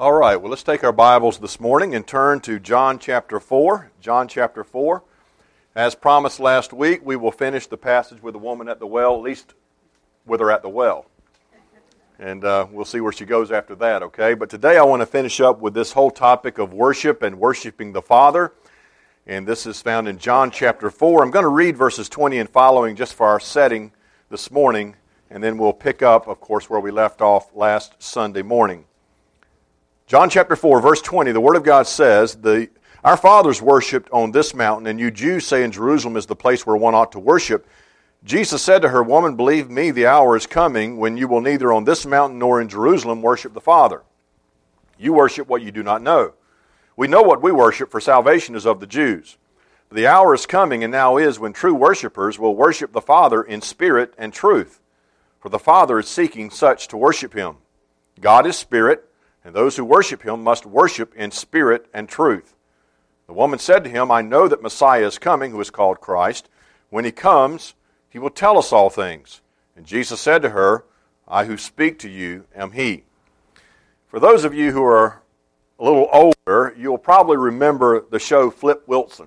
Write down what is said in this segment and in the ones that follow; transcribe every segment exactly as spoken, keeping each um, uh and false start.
All right, well, let's take our Bibles this morning and turn to John chapter four. John chapter four. As promised last week, we will finish the passage with the woman at the well, at least with her at the well. And uh, we'll see where she goes after that, okay? But today I want to finish up with this whole topic of worship and worshiping the Father. And this is found in John chapter four. I'm going to read verses twenty and following just for our setting this morning. And then we'll pick up, of course, where we left off last Sunday morning. John chapter four, verse twenty, the Word of God says, the, Our fathers worshipped on this mountain, and you Jews say in Jerusalem is the place where one ought to worship. Jesus said to her, Woman, believe me, the hour is coming when you will neither on this mountain nor in Jerusalem worship the Father. You worship what you do not know. We know what we worship, for salvation is of the Jews. The hour is coming, and now is, when true worshipers will worship the Father in spirit and truth. For the Father is seeking such to worship Him. God is spirit, and those who worship Him must worship in spirit and truth. The woman said to Him, I know that Messiah is coming, who is called Christ. When He comes, He will tell us all things. And Jesus said to her, I who speak to you am He. For those of you who are a little older, you'll probably remember the show Flip Wilson.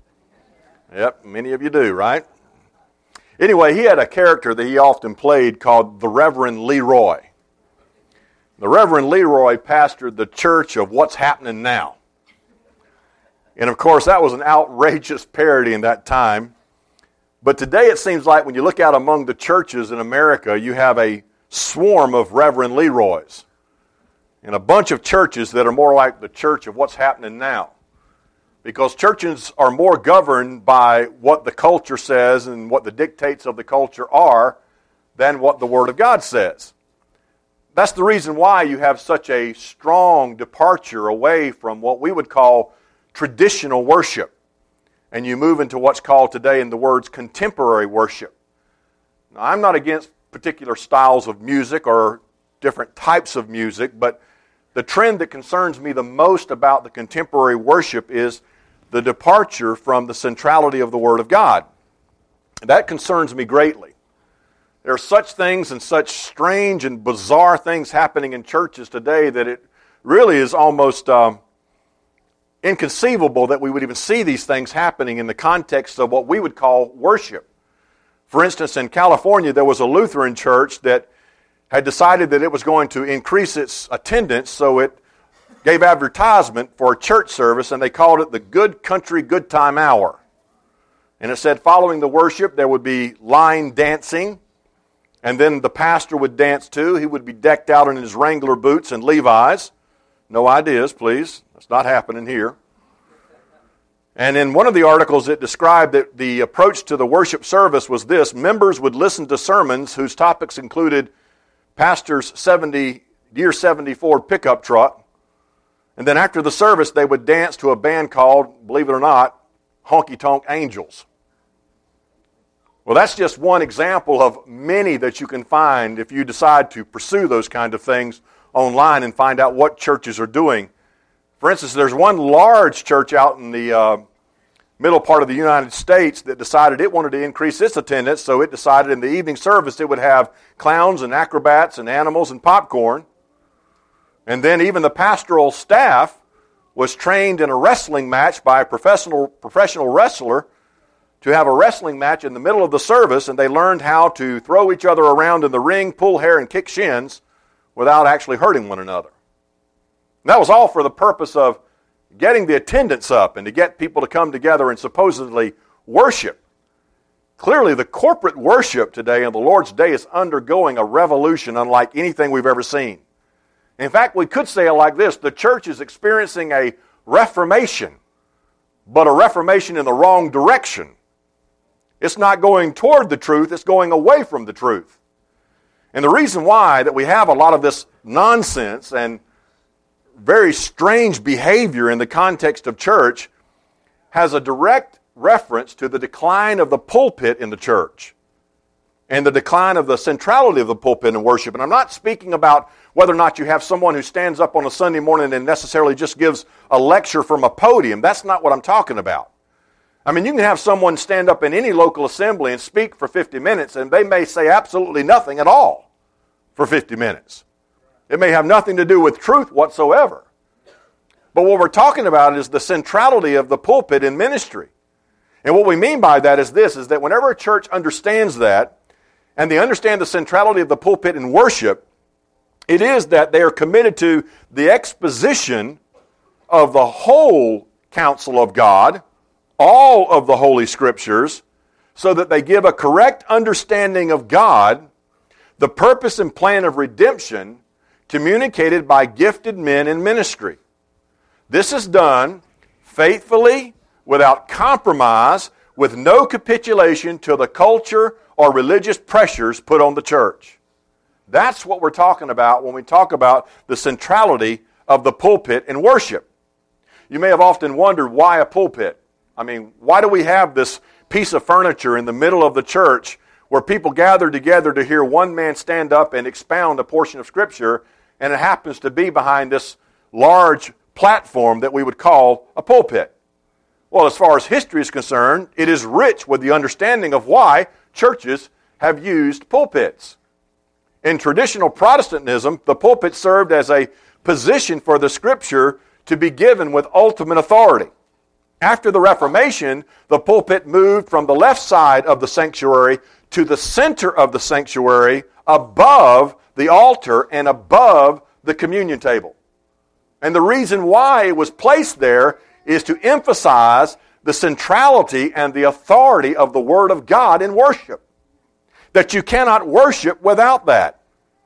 Yep, many of you do, right? Anyway, he had a character that he often played called the Reverend Leroy. The Reverend Leroy pastored the church of What's Happening Now. And of course, that was an outrageous parody in that time. But today it seems like when you look out among the churches in America, you have a swarm of Reverend Leroys. And a bunch of churches that are more like the church of What's Happening Now. Because churches are more governed by what the culture says and what the dictates of the culture are than what the Word of God says. That's the reason why you have such a strong departure away from what we would call traditional worship. And you move into what's called today in the words contemporary worship. Now, I'm not against particular styles of music or different types of music, but the trend that concerns me the most about the contemporary worship is the departure from the centrality of the Word of God. That concerns me greatly. There are such things and such strange and bizarre things happening in churches today that it really is almost um, inconceivable that we would even see these things happening in the context of what we would call worship. For instance, in California, there was a Lutheran church that had decided that it was going to increase its attendance, so it gave advertisement for a church service, and they called it the Good Country Good Time Hour. And it said following the worship, there would be line dancing, and then the pastor would dance too. He would be decked out in his Wrangler boots and Levi's. No ideas, please. That's not happening here. And in one of the articles, it described that the approach to the worship service was this. Members would listen to sermons whose topics included pastor's seventy, year seventy Ford pickup truck. And then after the service, they would dance to a band called, believe it or not, Honky Tonk Angels. Well, that's just one example of many that you can find if you decide to pursue those kind of things online and find out what churches are doing. For instance, there's one large church out in the uh, middle part of the United States that decided it wanted to increase its attendance, so it decided in the evening service it would have clowns and acrobats and animals and popcorn. And then even the pastoral staff was trained in a wrestling match by a professional professional wrestler to have a wrestling match in the middle of the service, and they learned how to throw each other around in the ring, pull hair, and kick shins without actually hurting one another. And that was all for the purpose of getting the attendance up and to get people to come together and supposedly worship. Clearly, the corporate worship today on the Lord's Day is undergoing a revolution unlike anything we've ever seen. In fact, we could say it like this: the church is experiencing a reformation, but a reformation in the wrong direction. It's not going toward the truth, it's going away from the truth. And the reason why that we have a lot of this nonsense and very strange behavior in the context of church has a direct reference to the decline of the pulpit in the church and the decline of the centrality of the pulpit in worship. And I'm not speaking about whether or not you have someone who stands up on a Sunday morning and necessarily just gives a lecture from a podium. That's not what I'm talking about. I mean, you can have someone stand up in any local assembly and speak for fifty minutes, and they may say absolutely nothing at all for fifty minutes. It may have nothing to do with truth whatsoever. But what we're talking about is the centrality of the pulpit in ministry. And what we mean by that is this, is that whenever a church understands that, and they understand the centrality of the pulpit in worship, it is that they are committed to the exposition of the whole counsel of God, all of the Holy Scriptures, so that they give a correct understanding of God, the purpose and plan of redemption communicated by gifted men in ministry. This is done faithfully, without compromise, with no capitulation to the culture or religious pressures put on the church. That's what we're talking about when we talk about the centrality of the pulpit in worship. You may have often wondered, why a pulpit? I mean, why do we have this piece of furniture in the middle of the church where people gather together to hear one man stand up and expound a portion of Scripture, and it happens to be behind this large platform that we would call a pulpit? Well, as far as history is concerned, it is rich with the understanding of why churches have used pulpits. In traditional Protestantism, the pulpit served as a position for the Scripture to be given with ultimate authority. After the Reformation, the pulpit moved from the left side of the sanctuary to the center of the sanctuary, above the altar and above the communion table. And the reason why it was placed there is to emphasize the centrality and the authority of the Word of God in worship. That you cannot worship without that.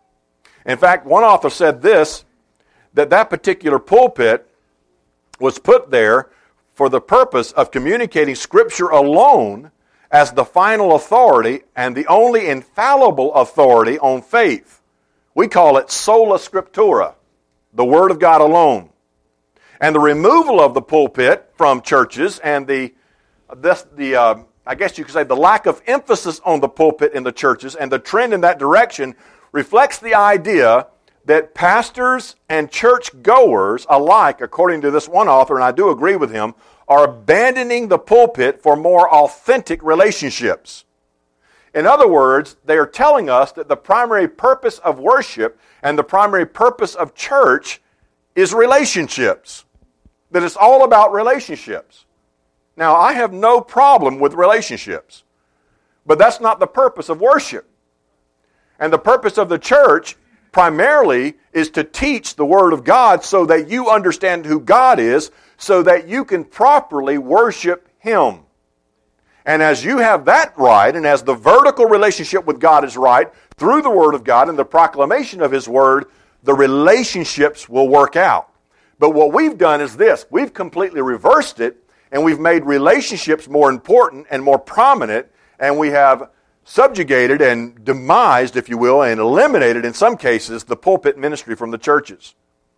In fact, one author said this, that that particular pulpit was put there for the purpose of communicating Scripture alone as the final authority and the only infallible authority on faith. We call it sola scriptura, the Word of God alone. And the removal of the pulpit from churches and the, this, the uh, I guess you could say the lack of emphasis on the pulpit in the churches and the trend in that direction reflects the idea that pastors and church-goers alike, according to this one author, and I do agree with him, are abandoning the pulpit for more authentic relationships. In other words, they are telling us that the primary purpose of worship and the primary purpose of church is relationships. That it's all about relationships. Now, I have no problem with relationships, but that's not the purpose of worship. And the purpose of the church primarily is to teach the Word of God so that you understand who God is, so that you can properly worship Him. And as you have that right, and as the vertical relationship with God is right, through the Word of God and the proclamation of His Word, the relationships will work out. But what we've done is this. We've completely reversed it, and we've made relationships more important and more prominent, and we have subjugated and demised, if you will, and eliminated, in some cases, the pulpit ministry from the churches.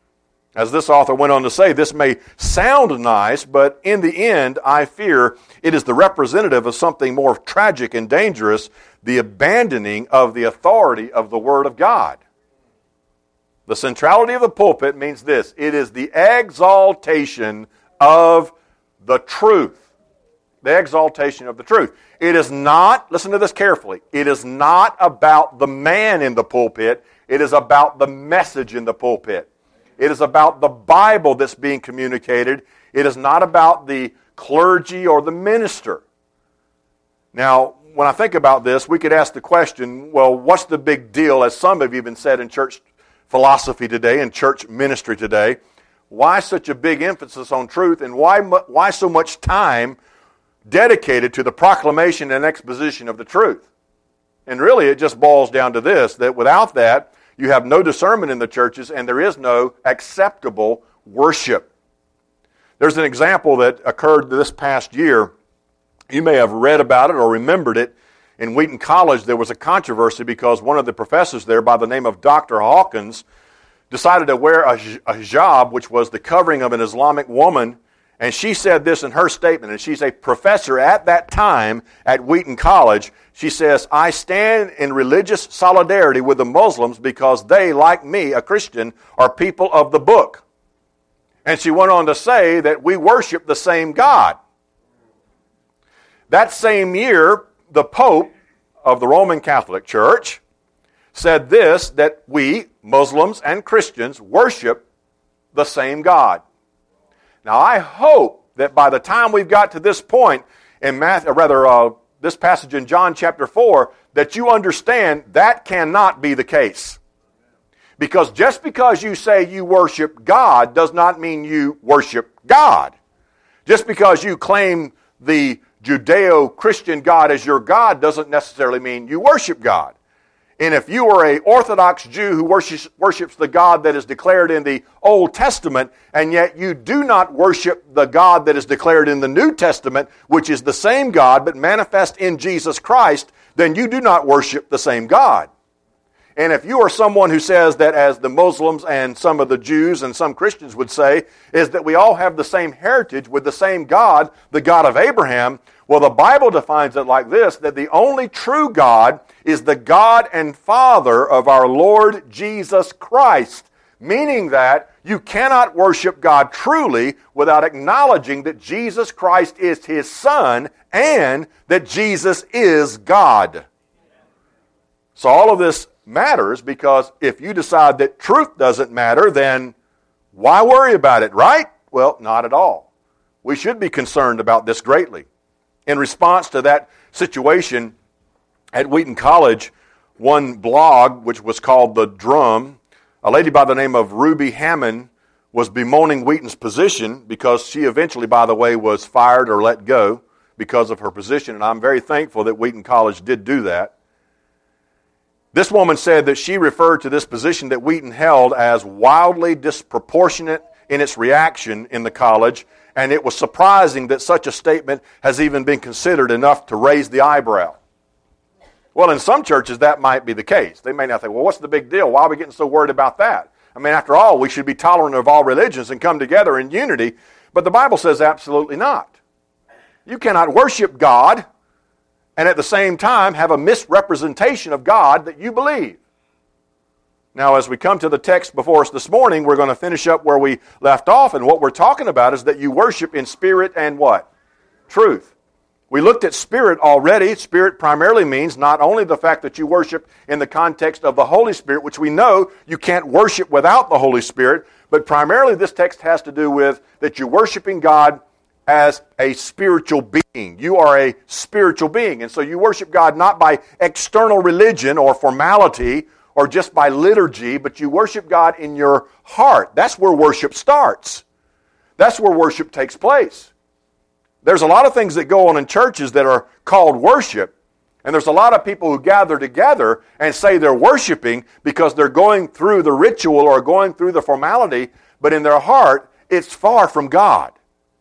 As this author went on to say, this may sound nice, but in the end, I fear it is the representative of something more tragic and dangerous, the abandoning of the authority of the Word of God. The centrality of the pulpit means this: it is the exaltation of the truth. The exaltation of the truth. It is not, listen to this carefully, it is not about the man in the pulpit, it is about the message in the pulpit. It is about the Bible that's being communicated. It is not about the clergy or the minister. Now, when I think about this, we could ask the question, well, what's the big deal, as some have even said in church philosophy today and church ministry today? Why such a big emphasis on truth, and why, why so much time dedicated to the proclamation and exposition of the truth? And really, it just boils down to this, that without that, you have no discernment in the churches, and there is no acceptable worship. There's an example that occurred this past year. You may have read about it or remembered it. In Wheaton College, there was a controversy because one of the professors there, by the name of Doctor Hawkins, decided to wear a hijab, which was the covering of an Islamic woman. And she said this in her statement, and she's a professor at that time at Wheaton College. She says, "I stand in religious solidarity with the Muslims because they, like me, a Christian, are people of the book." And she went on to say that we worship the same God. That same year, the Pope of the Roman Catholic Church said this, that we, Muslims and Christians, worship the same God. Now, I hope that by the time we've got to this point in Matthew, or rather, uh, this passage in John chapter four, that you understand that cannot be the case. Because just because you say you worship God does not mean you worship God. Just because you claim the Judeo-Christian God as your God doesn't necessarily mean you worship God. And if you are an Orthodox Jew who worships, worships the God that is declared in the Old Testament, and yet you do not worship the God that is declared in the New Testament, which is the same God but manifest in Jesus Christ, then you do not worship the same God. And if you are someone who says that, as the Muslims and some of the Jews and some Christians would say, is that we all have the same heritage with the same God, the God of Abraham, well, the Bible defines it like this, that the only true God is the God and Father of our Lord Jesus Christ, meaning that you cannot worship God truly without acknowledging that Jesus Christ is His Son and that Jesus is God. So all of this matters, because if you decide that truth doesn't matter, then why worry about it, right? Well, not at all. We should be concerned about this greatly. In response to that situation at Wheaton College, one blog, which was called The Drum, a lady by the name of Ruby Hammond was bemoaning Wheaton's position, because she eventually, by the way, was fired or let go because of her position, and I'm very thankful that Wheaton College did do that. This woman said that she referred to this position that Wheaton held as wildly disproportionate in its reaction in the college, and it was surprising that such a statement has even been considered enough to raise the eyebrow. Well, in some churches that might be the case. They may not think, well, what's the big deal? Why are we getting so worried about that? I mean, after all, we should be tolerant of all religions and come together in unity, but the Bible says absolutely not. You cannot worship God and at the same time have a misrepresentation of God that you believe. Now, as we come to the text before us this morning, we're going to finish up where we left off, and what we're talking about is that you worship in spirit and what? Truth. We looked at spirit already. Spirit primarily means not only the fact that you worship in the context of the Holy Spirit, which we know you can't worship without the Holy Spirit, but primarily this text has to do with that you're worshiping God as a spiritual being. You are a spiritual being. And so you worship God not by external religion or formality or just by liturgy, but you worship God in your heart. That's where worship starts. That's where worship takes place. There's a lot of things that go on in churches that are called worship, and there's a lot of people who gather together and say they're worshiping because they're going through the ritual or going through the formality, but in their heart, it's far from God.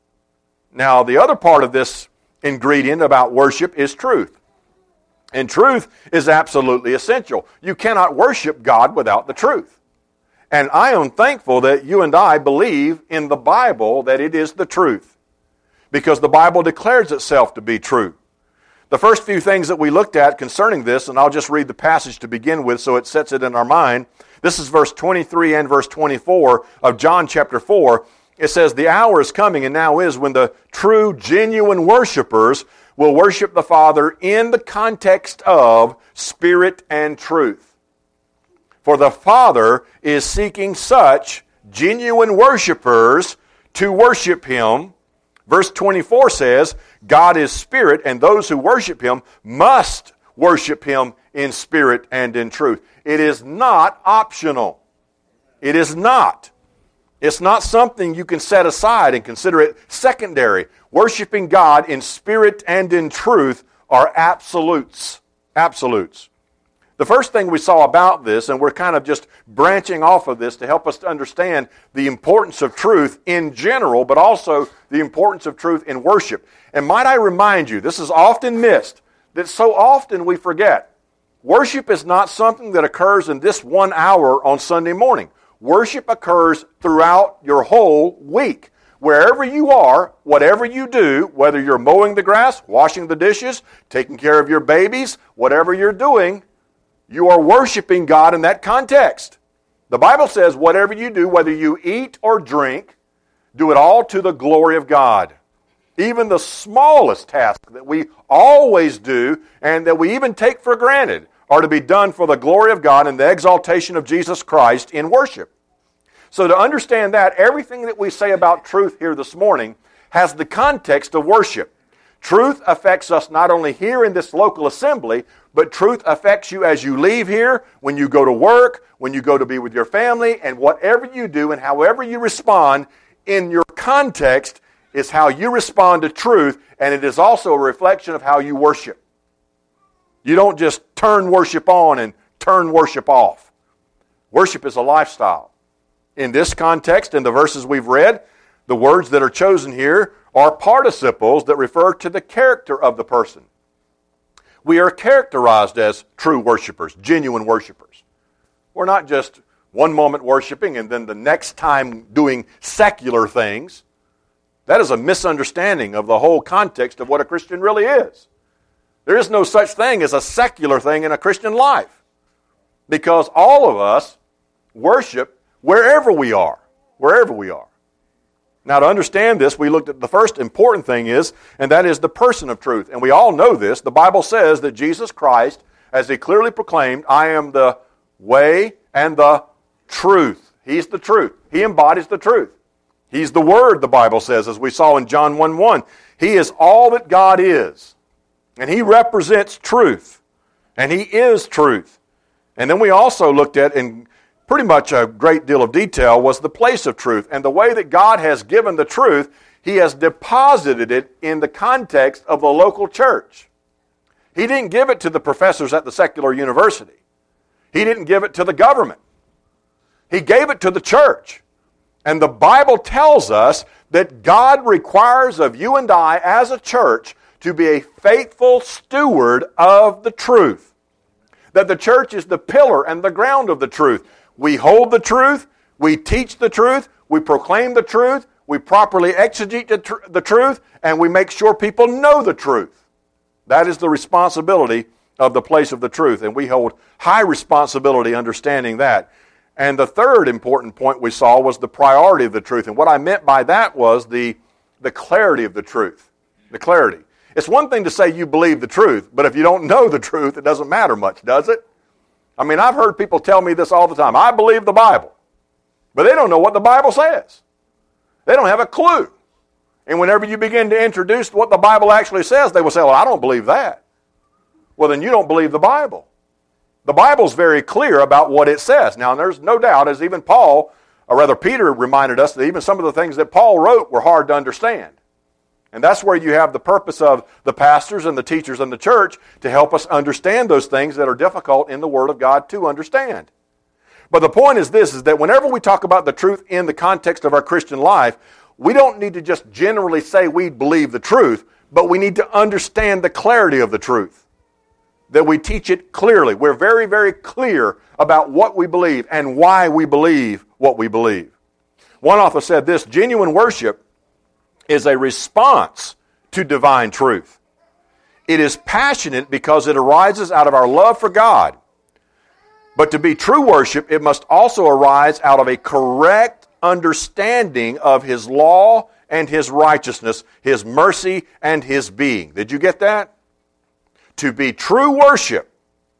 Now, the other part of this ingredient about worship is truth. And truth is absolutely essential. You cannot worship God without the truth. And I am thankful that you and I believe in the Bible that it is the truth, because the Bible declares itself to be true. The first few things that we looked at concerning this, and I'll just read the passage to begin with so it sets it in our mind. This is verse twenty-three and verse twenty-four of John chapter four. It says, "The hour is coming, and now is, when the true, genuine worshipers will worship the Father in the context of spirit and truth. For the Father is seeking such genuine worshipers to worship Him." Verse twenty-four says, "God is spirit, and those who worship Him must worship Him in spirit and in truth." It is not optional. It is not. It's not something you can set aside and consider it secondary. Worshiping God in spirit and in truth are absolutes. Absolutes. The first thing we saw about this, and we're kind of just branching off of this to help us to understand the importance of truth in general, but also the importance of truth in worship. And might I remind you, this is often missed, that so often we forget. Worship is not something that occurs in this one hour on Sunday morning. Worship occurs throughout your whole week. Wherever you are, whatever you do, whether you're mowing the grass, washing the dishes, taking care of your babies, whatever you're doing, you are worshiping God in that context. The Bible says whatever you do, whether you eat or drink, do it all to the glory of God. Even the smallest task that we always do and that we even take for granted are to be done for the glory of God and the exaltation of Jesus Christ in worship. So to understand that, everything that we say about truth here this morning has the context of worship. Truth affects us not only here in this local assembly, but truth affects you as you leave here, when you go to work, when you go to be with your family, and whatever you do and however you respond in your context is how you respond to truth, and it is also a reflection of how you worship. You don't just turn worship on and turn worship off. Worship is a lifestyle. In this context, in the verses we've read, the words that are chosen here are participles that refer to the character of the person. We are characterized as true worshipers, genuine worshipers. We're not just one moment worshiping and then the next time doing secular things. That is a misunderstanding of the whole context of what a Christian really is. There is no such thing as a secular thing in a Christian life, because all of us worship wherever we are, wherever we are. Now, to understand this, we looked at the first important thing is, and that is the person of truth. And we all know this. The Bible says that Jesus Christ, as He clearly proclaimed, I am the way and the truth. He's the truth. He embodies the truth. He's the Word, the Bible says, as we saw in John one one. He is all that God is. And He represents truth. And He is truth. And then we also looked at, in pretty much a great deal of detail, was the place of truth. And the way that God has given the truth, He has deposited it in the context of the local church. He didn't give it to the professors at the secular university. He didn't give it to the government. He gave it to the church. And the Bible tells us that God requires of you and I as a church to be a faithful steward of the truth. That the church is the pillar and the ground of the truth. We hold the truth, we teach the truth, we proclaim the truth, we properly exegete the, tr- the truth, and we make sure people know the truth. That is the responsibility of the place of the truth, and we hold high responsibility understanding that. And the third important point we saw was the priority of the truth, and what I meant by that was the, the clarity of the truth. The clarity. It's one thing to say you believe the truth, but if you don't know the truth, it doesn't matter much, does it? I mean, I've heard people tell me this all the time. I believe the Bible. But they don't know what the Bible says. They don't have a clue. And whenever you begin to introduce what the Bible actually says, they will say, well, I don't believe that. Well, then you don't believe the Bible. The Bible's very clear about what it says. Now, there's no doubt, as even Paul, or rather Peter reminded us, that even some of the things that Paul wrote were hard to understand. And that's where you have the purpose of the pastors and the teachers in the church to help us understand those things that are difficult in the Word of God to understand. But the point is this, is that whenever we talk about the truth in the context of our Christian life, we don't need to just generally say we believe the truth, but we need to understand the clarity of the truth. That we teach it clearly. We're very, very clear about what we believe and why we believe what we believe. One author said this, genuine worship is a response to divine truth. It is passionate because it arises out of our love for God. But to be true worship, it must also arise out of a correct understanding of His law and His righteousness, His mercy and His being. Did you get that? To be true worship,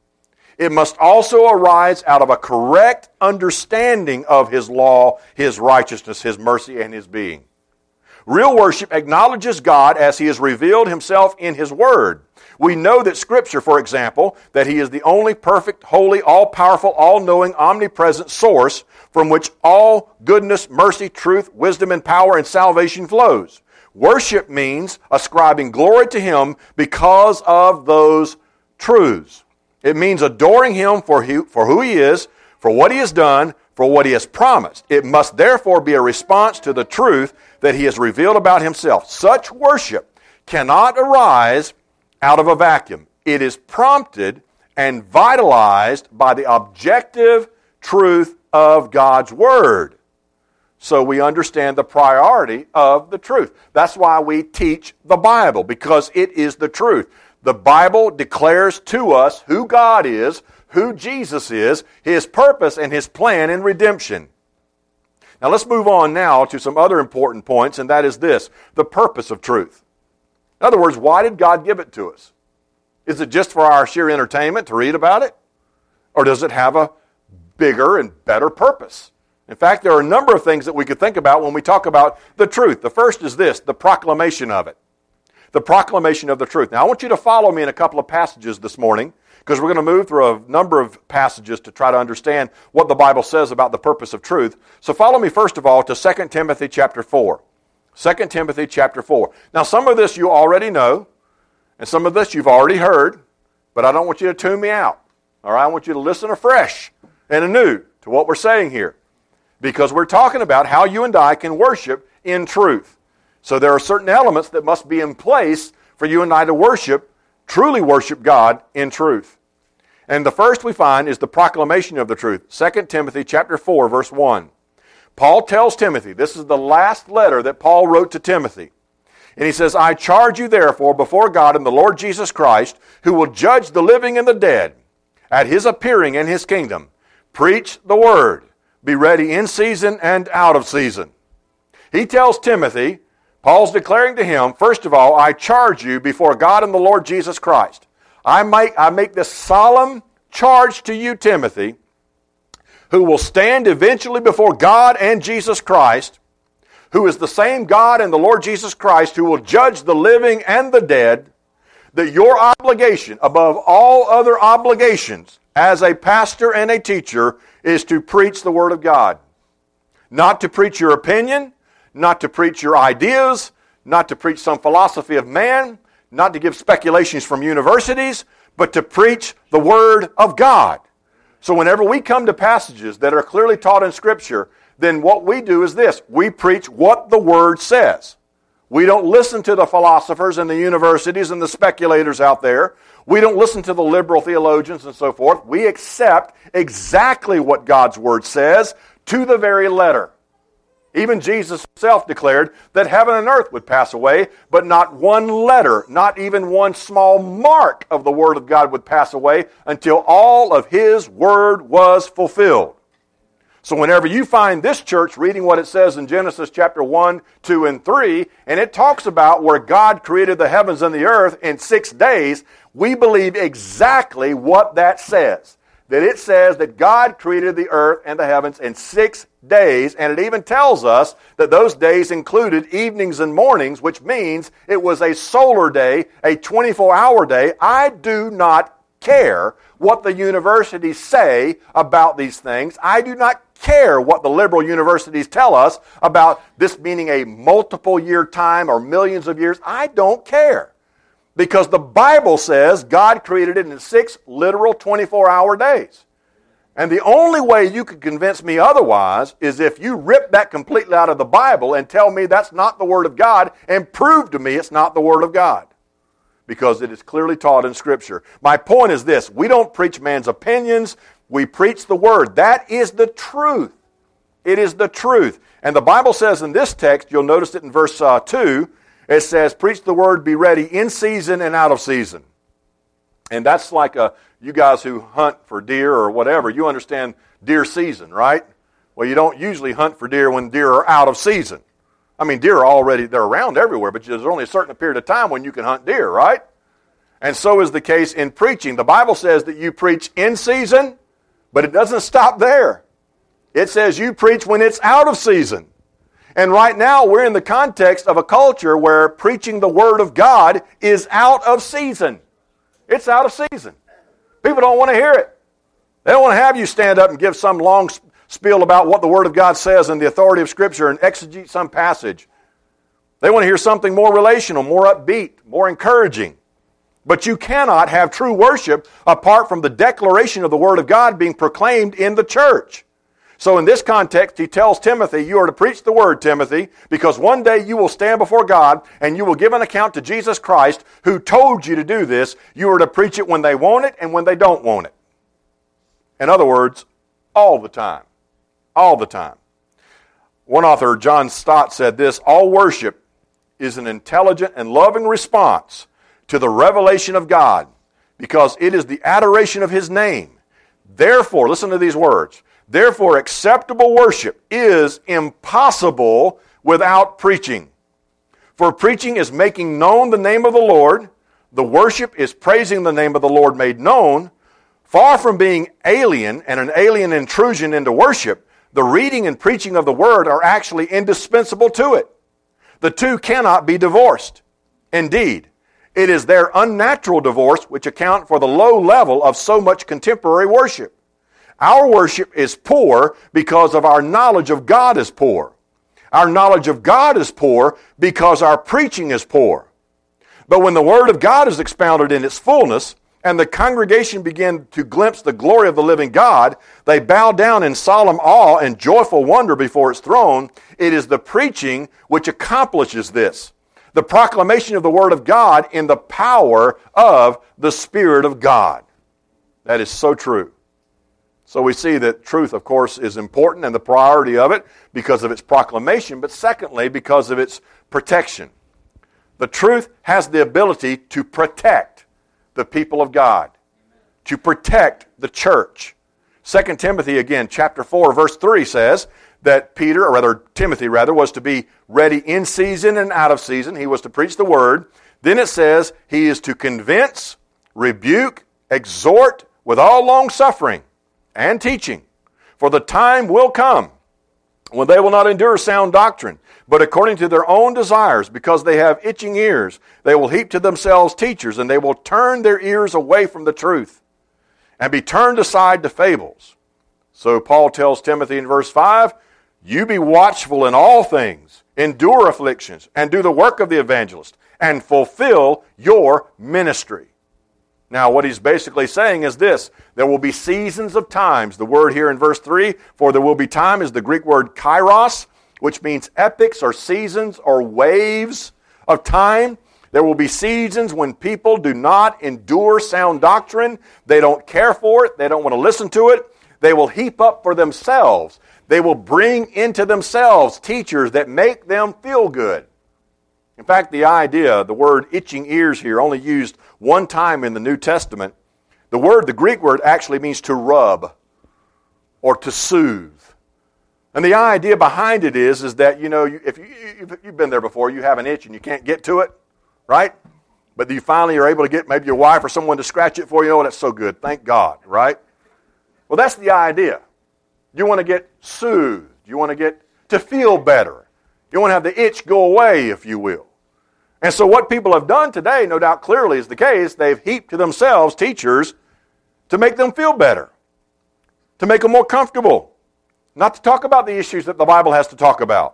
it must also arise out of a correct understanding of His law, His righteousness, His mercy, and His being. Real worship acknowledges God as He has revealed Himself in His Word. We know that Scripture, for example, that He is the only perfect, holy, all-powerful, all-knowing, omnipresent source from which all goodness, mercy, truth, wisdom, and power and salvation flows. Worship means ascribing glory to Him because of those truths. It means adoring Him for, he, for who He is, for what He has done, for what He has promised. It must therefore be a response to the truth that He has revealed about Himself. Such worship cannot arise out of a vacuum. It is prompted and vitalized by the objective truth of God's Word. So we understand the priority of the truth. That's why we teach the Bible, because it is the truth. The Bible declares to us who God is, who Jesus is, His purpose, and His plan in redemption. Now let's move on now to some other important points, and that is this, the purpose of truth. In other words, why did God give it to us? Is it just for our sheer entertainment to read about it? Or does it have a bigger and better purpose? In fact, there are a number of things that we could think about when we talk about the truth. The first is this, the proclamation of it. The proclamation of the truth. Now, I want you to follow me in a couple of passages this morning, because we're going to move through a number of passages to try to understand what the Bible says about the purpose of truth. So follow me first of all to Second Timothy chapter four. Second Timothy chapter four. Now, some of this you already know, and some of this you've already heard, but I don't want you to tune me out. All right, I want you to listen afresh and anew to what we're saying here, because we're talking about how you and I can worship in truth. So there are certain elements that must be in place for you and I to worship, truly worship God in truth. And the first we find is the proclamation of the truth. Second Timothy chapter four, verse one. Paul tells Timothy, this is the last letter that Paul wrote to Timothy. And he says, I charge you therefore before God and the Lord Jesus Christ, who will judge the living and the dead, at his appearing in his kingdom. Preach the word. Be ready in season and out of season. He tells Timothy, Paul's declaring to him, first of all, I charge you before God and the Lord Jesus Christ. I make, I make this solemn charge to you, Timothy, who will stand eventually before God and Jesus Christ, who is the same God and the Lord Jesus Christ, who will judge the living and the dead, that your obligation, above all other obligations, as a pastor and a teacher, is to preach the Word of God. Not to preach your opinion, not to preach your ideas, not to preach some philosophy of man, not to give speculations from universities, but to preach the Word of God. So whenever we come to passages that are clearly taught in Scripture, then what we do is this. We preach what the Word says. We don't listen to the philosophers and the universities and the speculators out there. We don't listen to the liberal theologians and so forth. We accept exactly what God's Word says to the very letter. Even Jesus himself declared that heaven and earth would pass away, but not one letter, not even one small mark of the Word of God would pass away until all of His Word was fulfilled. So whenever you find this church reading what it says in Genesis chapter one, two, and three, and it talks about where God created the heavens and the earth in six days, we believe exactly what that says. That it says that God created the earth and the heavens in six days, and it even tells us that those days included evenings and mornings, which means it was a solar day, a twenty-four hour day. I do not care what the universities say about these things. I do not care what the liberal universities tell us about this meaning a multiple year time or millions of years. I don't care. Because the Bible says God created it in six literal twenty-four hour days. And the only way you can convince me otherwise is if you rip that completely out of the Bible and tell me that's not the Word of God and prove to me it's not the Word of God. Because it is clearly taught in Scripture. My point is this. We don't preach man's opinions. We preach the Word. That is the truth. It is the truth. And the Bible says in this text, you'll notice it in verse uh, two, it says, preach the Word, be ready in season and out of season. And that's like a, you guys who hunt for deer or whatever, you understand deer season, right? Well, you don't usually hunt for deer when deer are out of season. I mean, deer are already, they're around everywhere, but there's only a certain period of time when you can hunt deer, right? And so is the case in preaching. The Bible says that you preach in season, but it doesn't stop there. It says you preach when it's out of season. And right now we're in the context of a culture where preaching the Word of God is out of season. It's out of season. People don't want to hear it. They don't want to have you stand up and give some long spiel about what the Word of God says and the authority of Scripture and exegete some passage. They want to hear something more relational, more upbeat, more encouraging. But you cannot have true worship apart from the declaration of the Word of God being proclaimed in the church. So in this context, he tells Timothy, you are to preach the Word, Timothy, because one day you will stand before God and you will give an account to Jesus Christ who told you to do this. You are to preach it when they want it and when they don't want it. In other words, all the time. All the time. One author, John Stott, said this, all worship is an intelligent and loving response to the revelation of God because it is the adoration of His name. Therefore, listen to these words, therefore, acceptable worship is impossible without preaching. For preaching is making known the name of the Lord. The worship is praising the name of the Lord made known. Far from being alien and an alien intrusion into worship, The reading and preaching of the Word are actually indispensable to it. The two cannot be divorced. Indeed, it is their unnatural divorce which account for the low level of so much contemporary worship. Our worship is poor because of our knowledge of God is poor. Our knowledge of God is poor because our preaching is poor. But when the Word of God is expounded in its fullness, and the congregation begin to glimpse the glory of the living God, they bow down in solemn awe and joyful wonder before its throne. It is the preaching which accomplishes this. The proclamation of the Word of God in the power of the Spirit of God. That is so true. So we see that truth, of course, is important and the priority of it because of its proclamation, but secondly, because of its protection. The truth has the ability to protect the people of God, to protect the church. Second Timothy, again, chapter four, verse three says that Peter, or rather Timothy rather, was to be ready in season and out of season. He was to preach the word. Then it says he is to convince, rebuke, exhort with all long suffering and teaching. For the time will come when they will not endure sound doctrine, but according to their own desires, because they have itching ears, they will heap to themselves teachers, and they will turn their ears away from the truth, and be turned aside to fables. So Paul tells Timothy in verse five, you be watchful in all things, endure afflictions, and do the work of the evangelist, and fulfill your ministry. Now, what he's basically saying is this: there will be seasons of times. The word here in verse three, for there will be time, is the Greek word kairos, which means epochs or seasons or waves of time. There will be seasons when people do not endure sound doctrine. They don't care for it. They don't want to listen to it. They will heap up for themselves. They will bring into themselves teachers that make them feel good. In fact, the idea, the word itching ears here, only used one time in the New Testament. The word, the Greek word, actually means to rub or to soothe. And the idea behind it is, is that, you know, if you, you've been there before, you have an itch and you can't get to it, right? But you finally are able to get maybe your wife or someone to scratch it for you. Oh, that's so good. Thank God, right? Well, that's the idea. You want to get soothed. You want to get to feel better. You want to have the itch go away, if you will. And so what people have done today, no doubt clearly is the case, they've heaped to themselves teachers to make them feel better, to make them more comfortable, not to talk about the issues that the Bible has to talk about.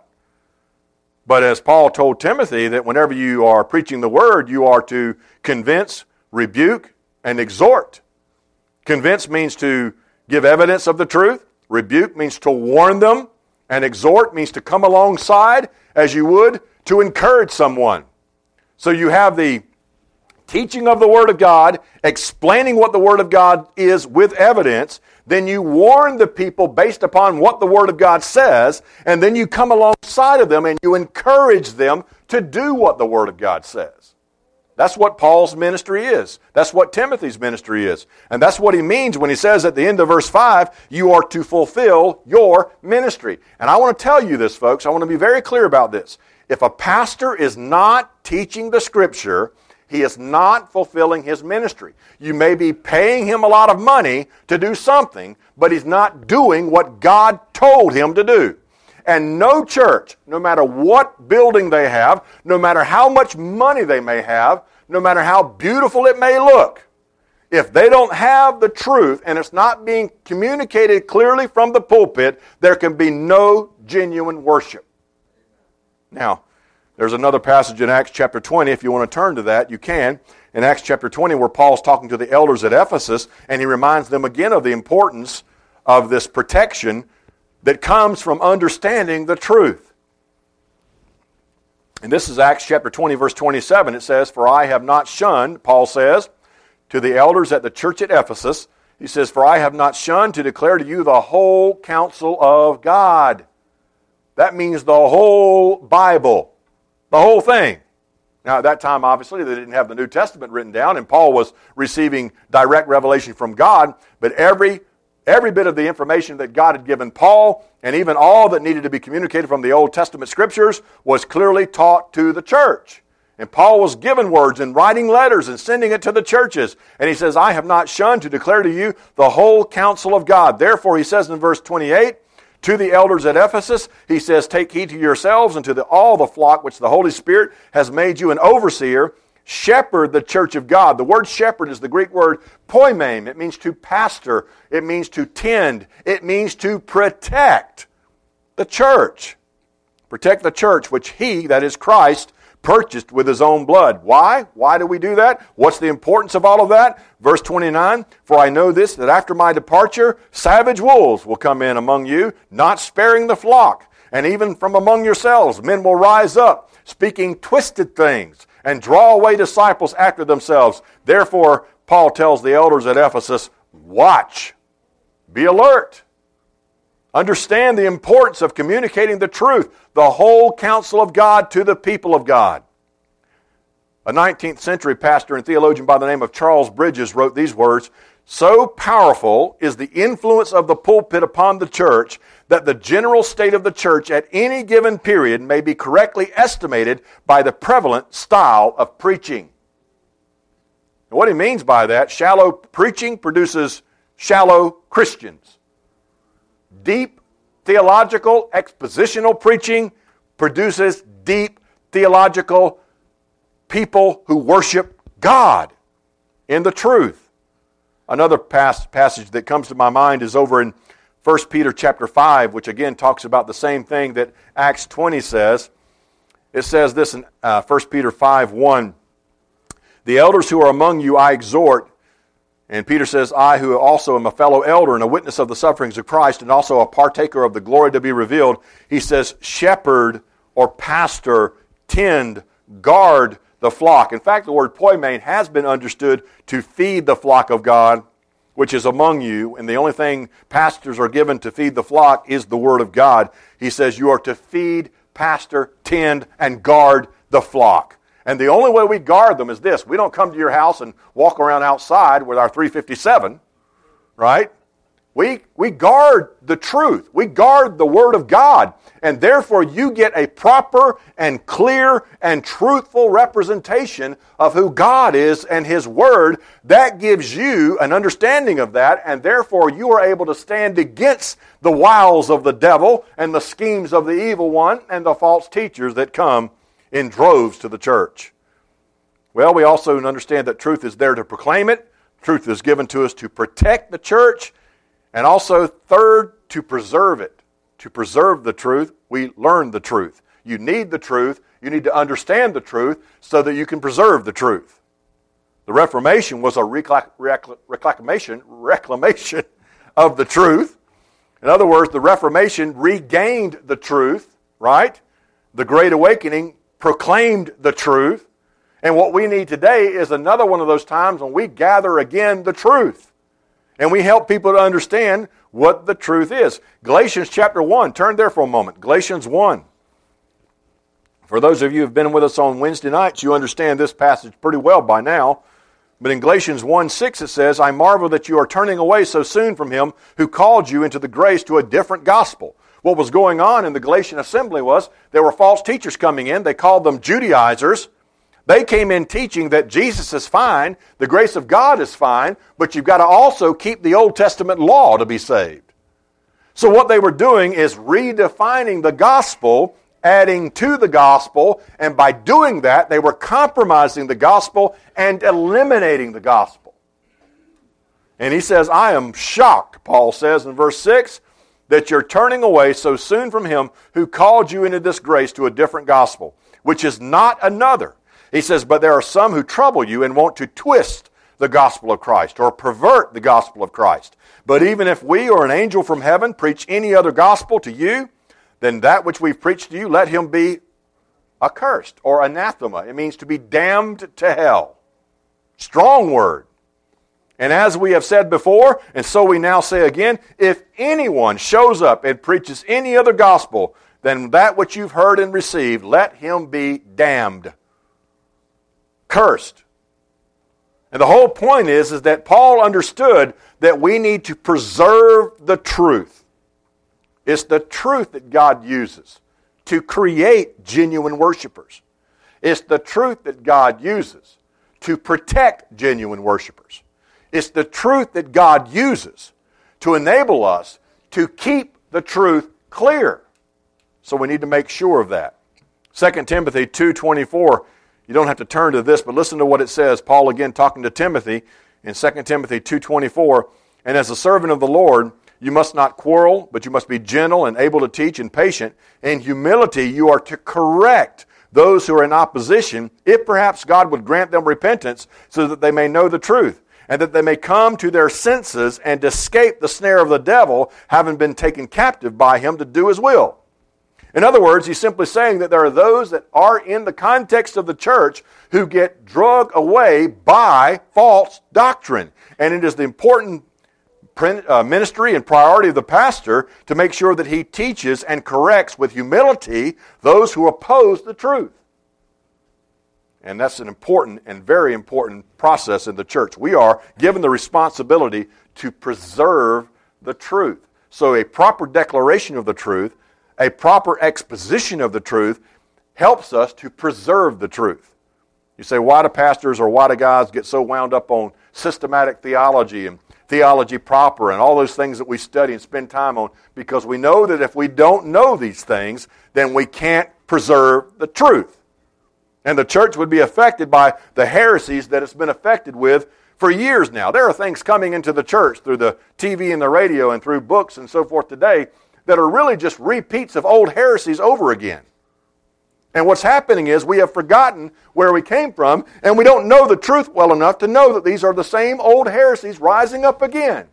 But as Paul told Timothy, that whenever you are preaching the Word, you are to convince, rebuke, and exhort. Convince means to give evidence of the truth. Rebuke means to warn them. And exhort means to come alongside, as you would, to encourage someone. So you have the teaching of the Word of God, explaining what the Word of God is with evidence. Then you warn the people based upon what the Word of God says, and then you come alongside of them and you encourage them to do what the Word of God says. That's what Paul's ministry is. That's what Timothy's ministry is. And that's what he means when he says at the end of verse five, you are to fulfill your ministry. And I want to tell you this, folks. I want to be very clear about this. If a pastor is not teaching the Scripture, he is not fulfilling his ministry. You may be paying him a lot of money to do something, but he's not doing what God told him to do. And no church, no matter what building they have, no matter how much money they may have, no matter how beautiful it may look, if they don't have the truth and it's not being communicated clearly from the pulpit, there can be no genuine worship. Now, there's another passage in Acts chapter twenty. If you want to turn to that, you can. In Acts chapter twenty, where Paul's talking to the elders at Ephesus, and he reminds them again of the importance of this protection that comes from understanding the truth. And this is Acts chapter twenty, verse twenty-seven. It says, for I have not shunned, Paul says, to the elders at the church at Ephesus, he says, for I have not shunned to declare to you the whole counsel of God. That means the whole Bible, the whole thing. Now, at that time, obviously, they didn't have the New Testament written down, and Paul was receiving direct revelation from God, but every Every bit of the information that God had given Paul, and even all that needed to be communicated from the Old Testament Scriptures, was clearly taught to the church. And Paul was given words and writing letters and sending it to the churches. And he says, I have not shunned to declare to you the whole counsel of God. Therefore, he says in verse twenty-eight, To the elders at Ephesus, he says, take heed to yourselves and to the, all the flock which the Holy Spirit has made you an overseer. Shepherd the church of God. The word shepherd is the Greek word poimen. It means to pastor. It means to tend. It means to protect the church. Protect the church which he, that is Christ, purchased with his own blood. Why? Why do we do that? What's the importance of all of that? Verse twenty-nine, for I know this, that after my departure, savage wolves will come in among you, not sparing the flock. And even from among yourselves, men will rise up, speaking twisted things, and draw away disciples after themselves. Therefore, Paul tells the elders at Ephesus, watch, be alert. Understand the importance of communicating the truth, the whole counsel of God to the people of God. A nineteenth century pastor and theologian by the name of Charles Bridges wrote these words, so powerful is the influence of the pulpit upon the church that the general state of the church at any given period may be correctly estimated by the prevalent style of preaching. And what he means by that, shallow preaching produces shallow Christians. Deep theological expositional preaching produces deep theological people who worship God in the truth. Another pas- passage that comes to my mind is over in First Peter chapter five, which again talks about the same thing that Acts twenty says. It says this in uh, First Peter five one, the elders who are among you I exhort, and Peter says, I who also am a fellow elder and a witness of the sufferings of Christ and also a partaker of the glory to be revealed, he says, shepherd or pastor, tend, guard the flock. In fact, the word poimen has been understood to feed the flock of God, which is among you, and the only thing pastors are given to feed the flock is the Word of God. He says you are to feed, pastor, tend, and guard the flock. And the only way we guard them is this. We don't come to your house and walk around outside with our three fifty-seven, right? We, we guard the truth. We guard the Word of God. And therefore you get a proper and clear and truthful representation of who God is and His Word. That gives you an understanding of that, and therefore you are able to stand against the wiles of the devil and the schemes of the evil one and the false teachers that come in droves to the church. Well, we also understand that truth is there to proclaim it. Truth is given to us to protect the church. And also, third, to preserve it. To preserve the truth, we learn the truth. You need the truth. You need to understand the truth so that you can preserve the truth. The Reformation was a recla- recla- reclamation, reclamation of the truth. In other words, the Reformation regained the truth, right? The Great Awakening proclaimed the truth. And what we need today is another one of those times when we gather again the truth. And we help people to understand what the truth is. Galatians chapter one. Turn there for a moment. Galatians one. For those of you who have been with us on Wednesday nights, you understand this passage pretty well by now. But in Galatians one six it says, I marvel that you are turning away so soon from Him who called you into the grace to a different gospel. What was going on in the Galatian assembly was there were false teachers coming in. They called them Judaizers. They came in teaching that Jesus is fine, the grace of God is fine, but you've got to also keep the Old Testament law to be saved. So what they were doing is redefining the gospel, adding to the gospel, and by doing that, they were compromising the gospel and eliminating the gospel. And he says, I am shocked, Paul says in verse six, that you're turning away so soon from Him who called you into this grace to a different gospel, which is not another. He says, but there are some who trouble you and want to twist the gospel of Christ or pervert the gospel of Christ. But even if we or an angel from heaven preach any other gospel to you, then that which we've preached to you, let him be accursed or anathema. It means to be damned to hell. Strong word. And as we have said before, and so we now say again, if anyone shows up and preaches any other gospel than that which you've heard and received, let him be damned. Cursed. And the whole point is, is that Paul understood that we need to preserve the truth. It's the truth that God uses to create genuine worshipers. It's the truth that God uses to protect genuine worshipers. It's the truth that God uses to enable us to keep the truth clear. So we need to make sure of that. Second Timothy two twenty-four, you don't have to turn to this, but listen to what it says. Paul again talking to Timothy in Second Timothy two twenty-four, and as a servant of the Lord, you must not quarrel, but you must be gentle and able to teach and patient. In humility, you are to correct those who are in opposition, if perhaps God would grant them repentance so that they may know the truth, and that they may come to their senses and escape the snare of the devil, having been taken captive by him to do his will. In other words, he's simply saying that there are those that are in the context of the church who get dragged away by false doctrine. And it is the important ministry and priority of the pastor to make sure that he teaches and corrects with humility those who oppose the truth. And that's an important and very important process in the church. We are given the responsibility to preserve the truth. So a proper declaration of the truth, a proper exposition of the truth, helps us to preserve the truth. You say, why do pastors or why do guys get so wound up on systematic theology and theology proper and all those things that we study and spend time on? Because we know that if we don't know these things, then we can't preserve the truth. And the church would be affected by the heresies that it's been affected with for years now. There are things coming into the church through the T V and the radio and through books and so forth today that are really just repeats of old heresies over again. And what's happening is we have forgotten where we came from, and we don't know the truth well enough to know that these are the same old heresies rising up again.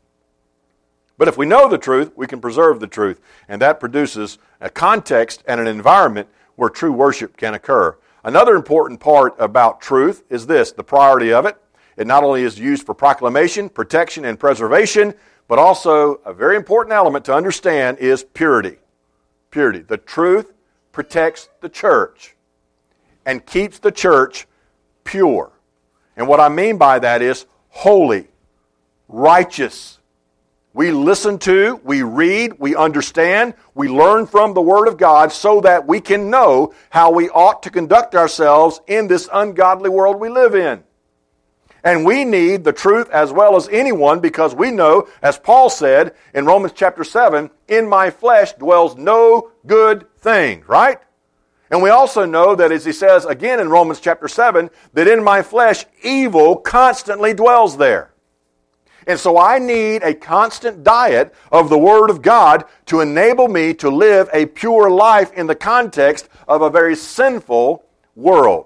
But if we know the truth, we can preserve the truth, and that produces a context and an environment where true worship can occur. Another important part about truth is this, the priority of it. It not only is used for proclamation, protection, and preservation, but also a very important element to understand is purity. Purity. The truth protects the church and keeps the church pure. And what I mean by that is holy, righteous. We listen to, we read, we understand, we learn from the Word of God so that we can know how we ought to conduct ourselves in this ungodly world we live in. And we need the truth as well as anyone because we know, as Paul said in Romans chapter seven, in my flesh dwells no good thing, right? And we also know that, as he says again in Romans chapter seven, that in my flesh evil constantly dwells there. And so I need a constant diet of the Word of God to enable me to live a pure life in the context of a very sinful world.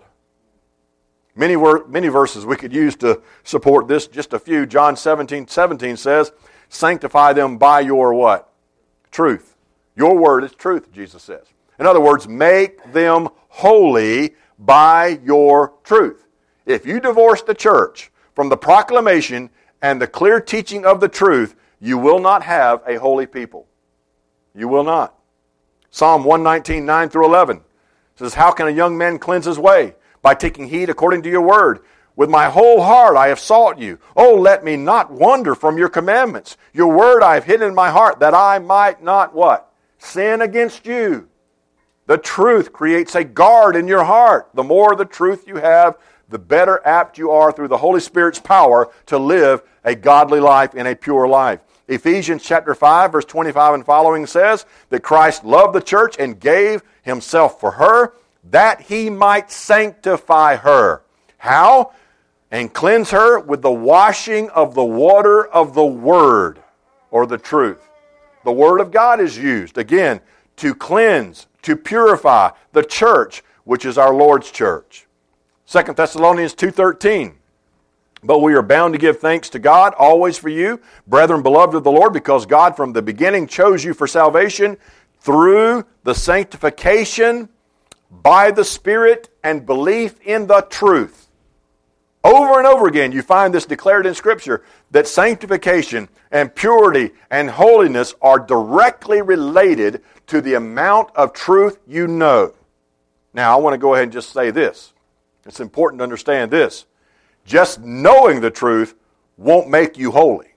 Many, wor- many verses we could use to support this, just a few. John seventeen seventeen says, sanctify them by your what? Truth. Your word is truth, Jesus says. In other words, make them holy by your truth. If you divorce the church from the proclamation and the clear teaching of the truth, you will not have a holy people. You will not. Psalm one nineteen, nine through eleven says, how can a young man cleanse his way? By taking heed according to your word. With my whole heart I have sought you. Oh, let me not wander from your commandments. Your word I have hidden in my heart, that I might not what? Sin against you. The truth creates a guard in your heart. The more the truth you have, the better apt you are through the Holy Spirit's power to live a godly life and a pure life. Ephesians chapter five, verse twenty-five and following says that Christ loved the church and gave himself for her, that he might sanctify her. How? And cleanse her with the washing of the water of the Word, or the truth. The Word of God is used, again, to cleanse, to purify the church, which is our Lord's church. Second Thessalonians two thirteen. But we are bound to give thanks to God always for you, brethren beloved of the Lord, because God from the beginning chose you for salvation through the sanctification by the Spirit and belief in the truth. Over and over again you find this declared in Scripture that sanctification and purity and holiness are directly related to the amount of truth you know. Now I want to go ahead and just say this. It's important to understand this. Just knowing the truth won't make you holy.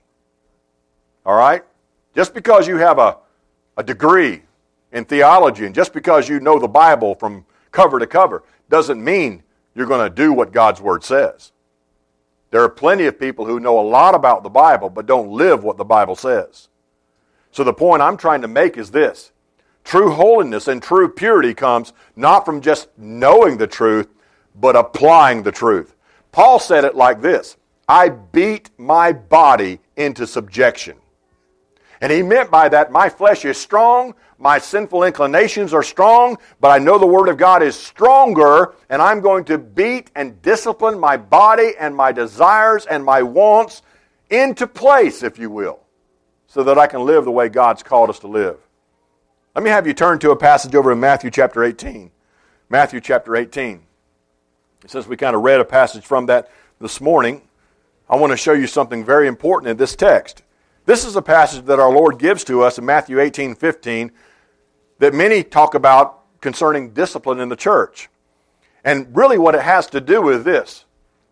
All right? Just because you have a, a degree in theology, and just because you know the Bible from cover to cover, doesn't mean you're going to do what God's Word says. There are plenty of people who know a lot about the Bible, but don't live what the Bible says. So the point I'm trying to make is this. True holiness and true purity comes not from just knowing the truth, but applying the truth. Paul said it like this: I beat my body into subjection. And he meant by that, my flesh is strong, my sinful inclinations are strong, but I know the Word of God is stronger, and I'm going to beat and discipline my body and my desires and my wants into place, if you will, so that I can live the way God's called us to live. Let me have you turn to a passage over in Matthew chapter eighteen. Matthew chapter eighteen. Since we kind of read a passage from that this morning, I want to show you something very important in this text. This is a passage that our Lord gives to us in Matthew eighteen fifteen that many talk about concerning discipline in the church. And really what it has to do with this,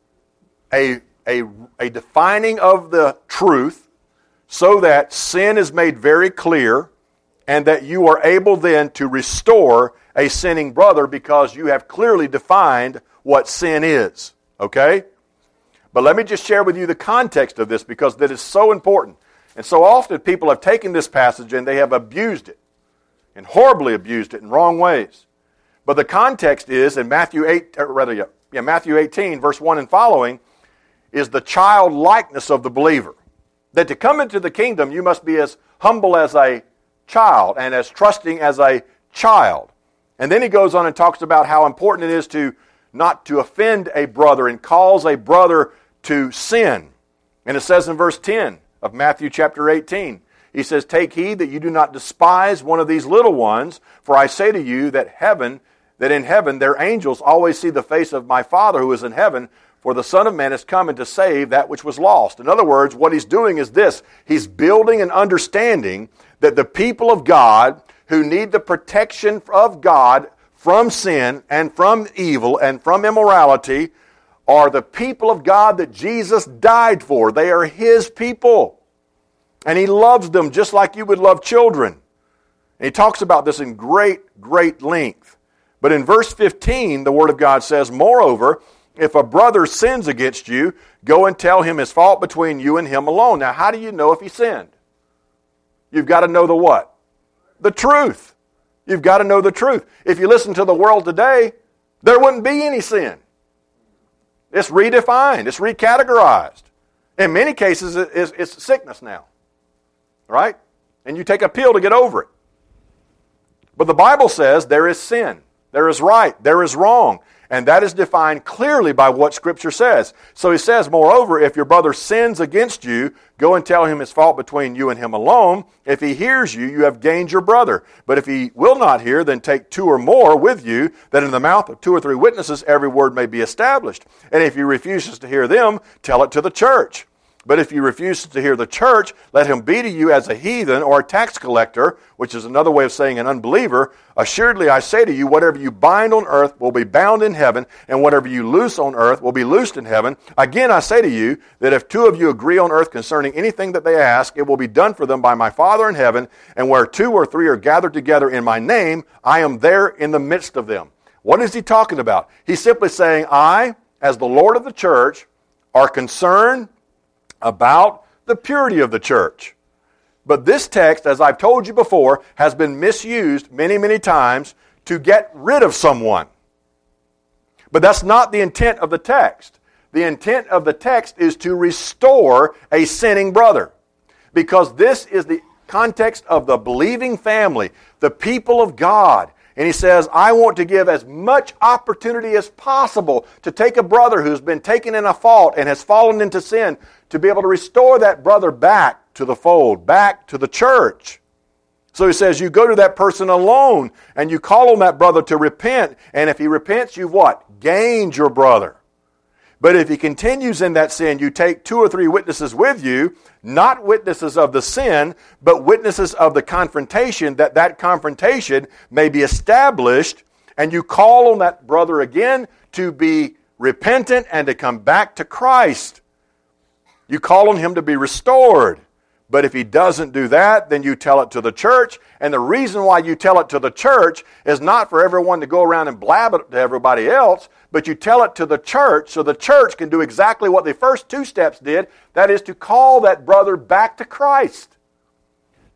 a, a, a defining of the truth so that sin is made very clear and that you are able then to restore a sinning brother because you have clearly defined what sin is. Okay? But let me just share with you the context of this because that is so important. And so often people have taken this passage and they have abused it, and horribly abused it in wrong ways. But the context is in Matthew eight, or rather, yeah, yeah, Matthew eighteen, verse one and following, is the childlikeness of the believer. That to come into the kingdom, you must be as humble as a child and as trusting as a child. And then he goes on and talks about how important it is to not to offend a brother and cause a brother to sin. And it says in verse ten of Matthew chapter eighteen, he says, take heed that you do not despise one of these little ones, for I say to you that heaven, that in heaven their angels always see the face of my Father who is in heaven, for the Son of Man is coming to save that which was lost. In other words, what he's doing is this. He's building an understanding that the people of God who need the protection of God from sin and from evil and from immorality are the people of God that Jesus died for. They are His people. And He loves them just like you would love children. And He talks about this in great, great length. But in verse fifteen, the Word of God says, moreover, if a brother sins against you, go and tell him his fault between you and him alone. Now, how do you know if he sinned? You've got to know the what? The truth. You've got to know the truth. If you listen to the world today, there wouldn't be any sin. It's redefined. It's recategorized. In many cases, it's, it's sickness now. Right? And you take a pill to get over it. But the Bible says there is sin. There is right. There is wrong. And that is defined clearly by what Scripture says. So he says, moreover, if your brother sins against you, go and tell him his fault between you and him alone. If he hears you, you have gained your brother. But if he will not hear, then take two or more with you, that in the mouth of two or three witnesses every word may be established. And if he refuses to hear them, tell it to the church. But if you refuse to hear the church, let him be to you as a heathen or a tax collector, which is another way of saying an unbeliever. Assuredly, I say to you, whatever you bind on earth will be bound in heaven, and whatever you loose on earth will be loosed in heaven. Again, I say to you that if two of you agree on earth concerning anything that they ask, it will be done for them by my Father in heaven. And where two or three are gathered together in my name, I am there in the midst of them. What is he talking about? He's simply saying, I, as the Lord of the church, are concerned about the purity of the church. But this text, as I've told you before, has been misused many, many times to get rid of someone. But that's not the intent of the text. The intent of the text is to restore a sinning brother. Because this is the context of the believing family, the people of God. And he says, I want to give as much opportunity as possible to take a brother who's been taken in a fault and has fallen into sin, to be able to restore that brother back to the fold, back to the church. So he says, you go to that person alone and you call on that brother to repent. And if he repents, you've what? Gained your brother. But if he continues in that sin, you take two or three witnesses with you, not witnesses of the sin, but witnesses of the confrontation, that that confrontation may be established, and you call on that brother again to be repentant and to come back to Christ. You call on him to be restored. But if he doesn't do that, then you tell it to the church. And the reason why you tell it to the church is not for everyone to go around and blab it to everybody else, but you tell it to the church so the church can do exactly what the first two steps did, that is to call that brother back to Christ.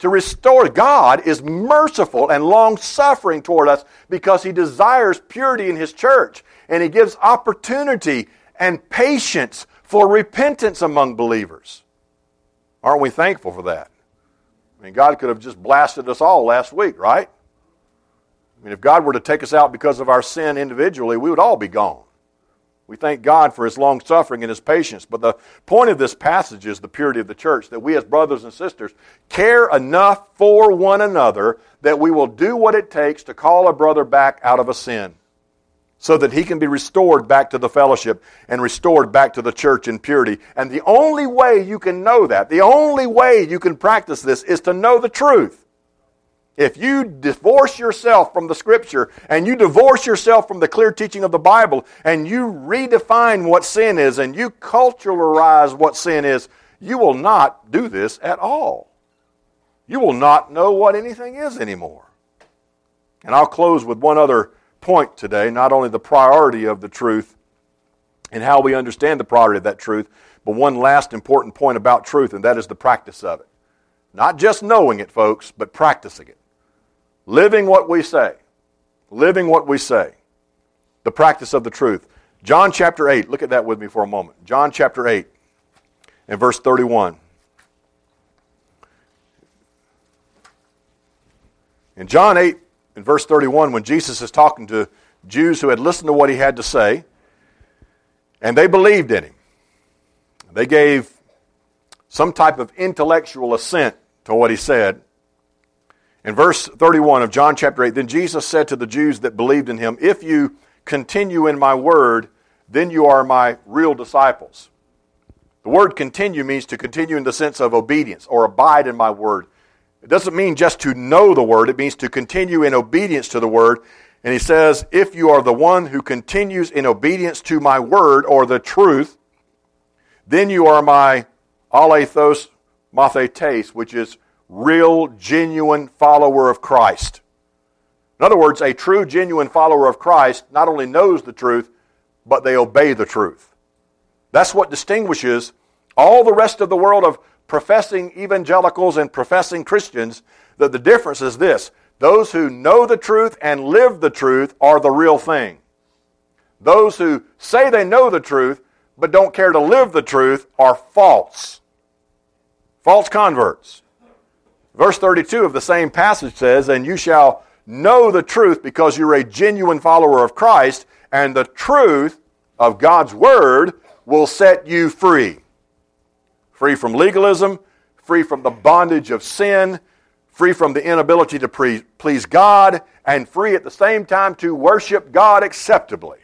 to restore. God is merciful and long-suffering toward us because He desires purity in His church. And He gives opportunity and patience for repentance among believers. Aren't we thankful for that? I mean, God could have just blasted us all last week, right? I mean, if God were to take us out because of our sin individually, we would all be gone. We thank God for His long-suffering and His patience. But the point of this passage is the purity of the church, that we as brothers and sisters care enough for one another that we will do what it takes to call a brother back out of a sin so that he can be restored back to the fellowship and restored back to the church in purity. And the only way you can know that, the only way you can practice this is to know the truth. If you divorce yourself from the Scripture and you divorce yourself from the clear teaching of the Bible and you redefine what sin is and you culturalize what sin is, you will not do this at all. You will not know what anything is anymore. And I'll close with one other point today, not only the priority of the truth and how we understand the priority of that truth, but one last important point about truth, and that is the practice of it. Not just knowing it, folks, but practicing it. Living what we say. Living what we say. The practice of the truth. John chapter eight, look at that with me for a moment. John chapter eight and verse thirty-one. In John eight and verse thirty-one, when Jesus is talking to Jews who had listened to what He had to say, and they believed in Him. They gave some type of intellectual assent to what He said. In verse thirty-one of John chapter eight, then Jesus said to the Jews that believed in Him, if you continue in my word, then you are my real disciples. The word continue means to continue in the sense of obedience or abide in my word. It doesn't mean just to know the word. It means to continue in obedience to the word. And He says, if you are the one who continues in obedience to my word or the truth, then you are my alethos mathetes, which is real, genuine follower of Christ. In other words, a true, genuine follower of Christ not only knows the truth, but they obey the truth. That's what distinguishes all the rest of the world of professing evangelicals and professing Christians, that the difference is this: those who know the truth and live the truth are the real thing. Those who say they know the truth but don't care to live the truth are false. False converts. Verse thirty-two of the same passage says, and you shall know the truth because you're a genuine follower of Christ, and the truth of God's word will set you free. Free from legalism, free from the bondage of sin, free from the inability to pre- please God, and free at the same time to worship God acceptably.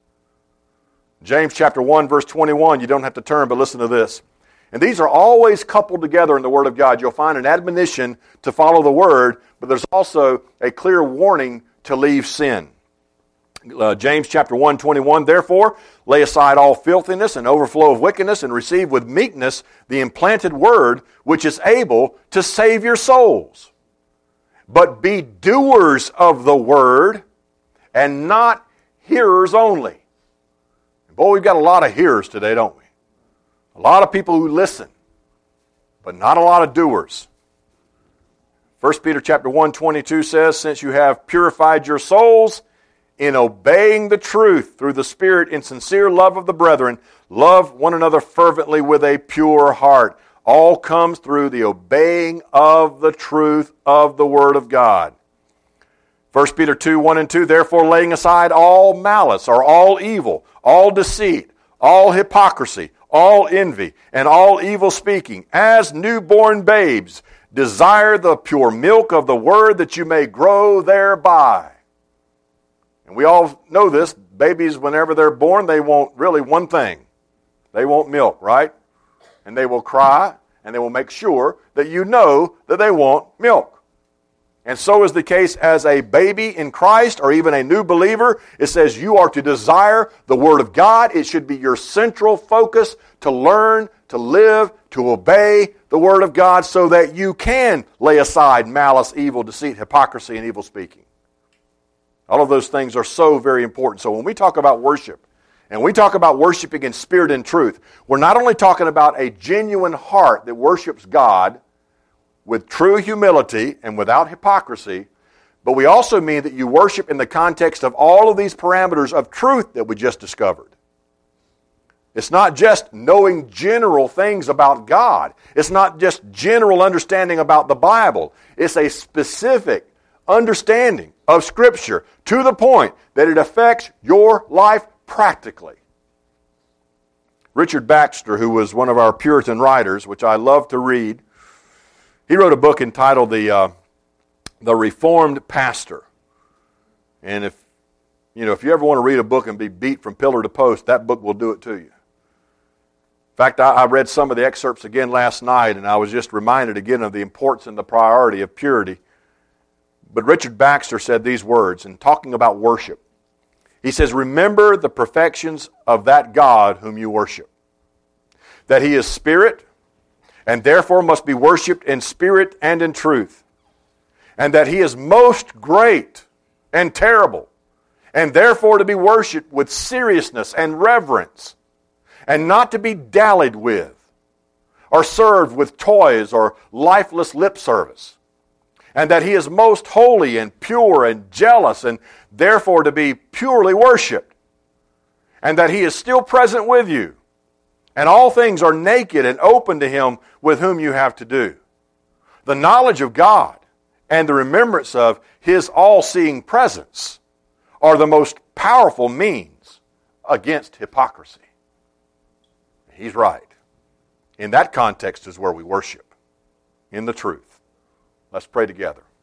James chapter one, verse twenty-one, you don't have to turn, but listen to this. And these are always coupled together in the Word of God. You'll find an admonition to follow the Word, but there's also a clear warning to leave sin. Uh, James chapter one, twenty-one, therefore, lay aside all filthiness and overflow of wickedness, and receive with meekness the implanted Word, which is able to save your souls. But be doers of the Word, and not hearers only. Boy, we've got a lot of hearers today, don't we? A lot of people who listen, but not a lot of doers. First Peter chapter one, twenty-two says, since you have purified your souls in obeying the truth through the Spirit in sincere love of the brethren, love one another fervently with a pure heart. All comes through the obeying of the truth of the Word of God. First Peter two, one and two, therefore laying aside all malice or all evil, all deceit, all hypocrisy, all envy, and all evil speaking, as newborn babes, desire the pure milk of the word that you may grow thereby. And we all know this. Babies, whenever they're born, they want really one thing. They want milk, right? And they will cry, and they will make sure that you know that they want milk. And so is the case as a baby in Christ or even a new believer. It says you are to desire the Word of God. It should be your central focus to learn, to live, to obey the Word of God so that you can lay aside malice, evil, deceit, hypocrisy, and evil speaking. All of those things are so very important. So when we talk about worship, and we talk about worshiping in spirit and truth, we're not only talking about a genuine heart that worships God, with true humility and without hypocrisy, but we also mean that you worship in the context of all of these parameters of truth that we just discovered. It's not just knowing general things about God. It's not just general understanding about the Bible. It's a specific understanding of Scripture to the point that it affects your life practically. Richard Baxter, who was one of our Puritan writers, which I love to read, he wrote a book entitled The, uh, The Reformed Pastor. And if, you know, if you ever want to read a book and be beat from pillar to post, that book will do it to you. In fact, I, I read some of the excerpts again last night, and I was just reminded again of the importance and the priority of purity. But Richard Baxter said these words in talking about worship. He says, remember the perfections of that God whom you worship. That He is spirit, and therefore must be worshipped in spirit and in truth. And that He is most great and terrible, and therefore to be worshipped with seriousness and reverence, and not to be dallied with, or served with toys or lifeless lip service. And that He is most holy and pure and jealous, and therefore to be purely worshipped. And that He is still present with you, and all things are naked and open to Him with whom you have to do. The knowledge of God and the remembrance of His all-seeing presence are the most powerful means against hypocrisy. He's right. In that context is where we worship, in the truth. Let's pray together.